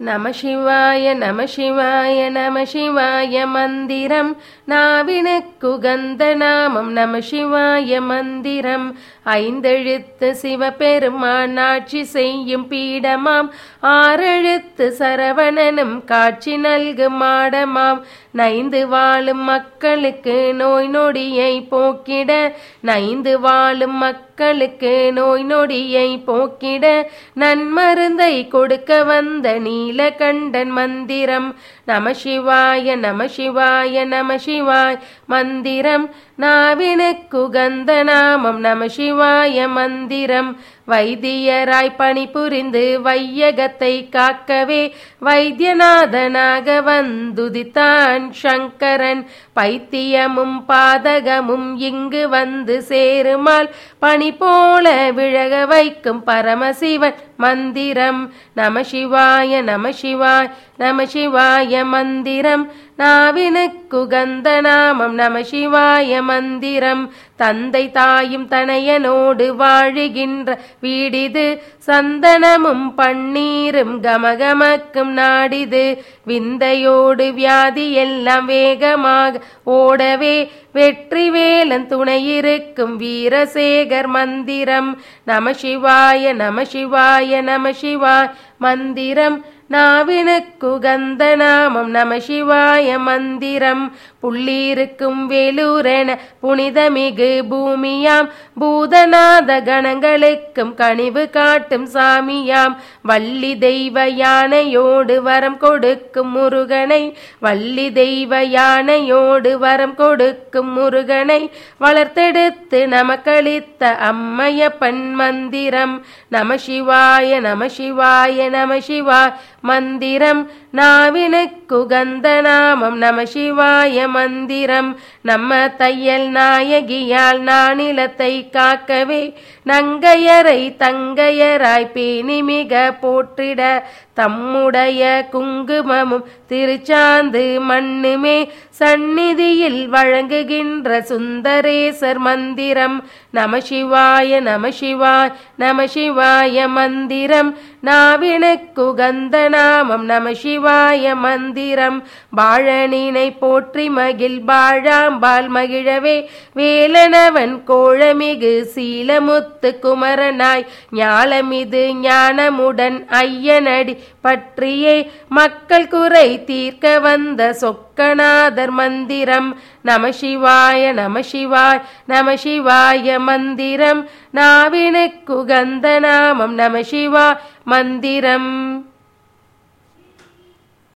நம சிவாய நம சிவாய நம சிவாய மந்திரம் நாவினுக்குகந்த நாமம் நம சிவாய மந்திரம் ஐந்தெழுத்து சிவபெருமான் ஆட்சி செய்யும் பீடமாம் ஆறெழுத்து சரவணனும் காட்சி நல்கும் மாடமாம் நைந்து வாழும் மக்களுக்கு நோய் நொடியை போக்கிட நைந்து வாழும் மக்களுக்கு நோய் நொடியை போக்கிட நன்மருந்தை கொடுக்க வந்த நீலகண்டன் மந்திரம் நம சிவாய நம சிவாய நம சிவாய மந்திரம் நாவினுக்குகந்த நாமம் நம சிவாய மந்திரம் வைத்தியராய் பணிபுரிந்து வையகத்தை காக்கவே வைத்தியநாதனாக வந்துதித்தான் சங்கரன் பைத்தியமும் பாதகமும் இங்கு வந்து சேருமால் பனி போல விழக வைக்கும் பரமசிவன் மந்திரம் நம சிவாய நம சிவாய நம சிவாய மந்திரம் நாவினுக்குகந்த நாமம் நம சிவாய மந்திரம் தந்தை தாயும் தனையனோடு வாழுகின்ற வீடிது சந்தனமும் பன்னீரும் கமகமக்கும் நாடிது விந்தையோடு வியாதி எல்லாம் வேகமாக ஓடவே வெற்றி வேலன் துணையிருக்கும் வீரசேகர் மந்திரம் நம சிவாய நம சிவாய நம சிவாய மந்திரம் நாவினுக்குகந்த நாமம் நம சிவாய மந்திரம் புள்ளியிருக்கும் வேலூரென புனிதமிகு பூமியாம் பூதநாத கணங்களுக்கும் கனிவு காட்டும் சாமியாம் வள்ளி தெய்வ யானையோடு வரம் கொடுக்கும் முருகனை வள்ளி தெய்வ யானையோடு வரம் கொடுக்கும் முருகனை வளர்த்தெடுத்து நமக்களித்த அம்மையப்பன் மந்திரம் நம சிவாய நம சிவாய நம சிவாய மந்திரம் நாவினுக்குகந்த நாமம் நம சிவாய மந்திரம் நம்ம தையல் நாயகியால் நானிலத்தை காக்கவே நங்கையரை தங்கையராய் பேணி மிக போற்றிட தம்முடைய குங்குமமும் திருச்சாந்து மண்ணுமே சந்நிதியில் வழங்குகின்ற சுந்தரேசர் மந்திரம் நம சிவாய நம சிவாய நம சிவாய மந்திரம் நாவினுக்குகந்த நாமம் நம சிவாய மந்திரம் பாழனினை போற்றி மகிழ் பாழாம்பால் மகிழவே வேலனவன் கோழமிகு சீலமுத்து குமரனாய் ஞாலமிது ஞானமுடன் ஐயனடி பற்றியே மக்கள் குறை தீர்க்க வந்த சொக்கநாதர் மந்திரம் நம சிவாய நம சிவாய நம சிவாய மந்திரம் நாவினுக்குகந்த நாமம் நம சிவாய மந்திரம்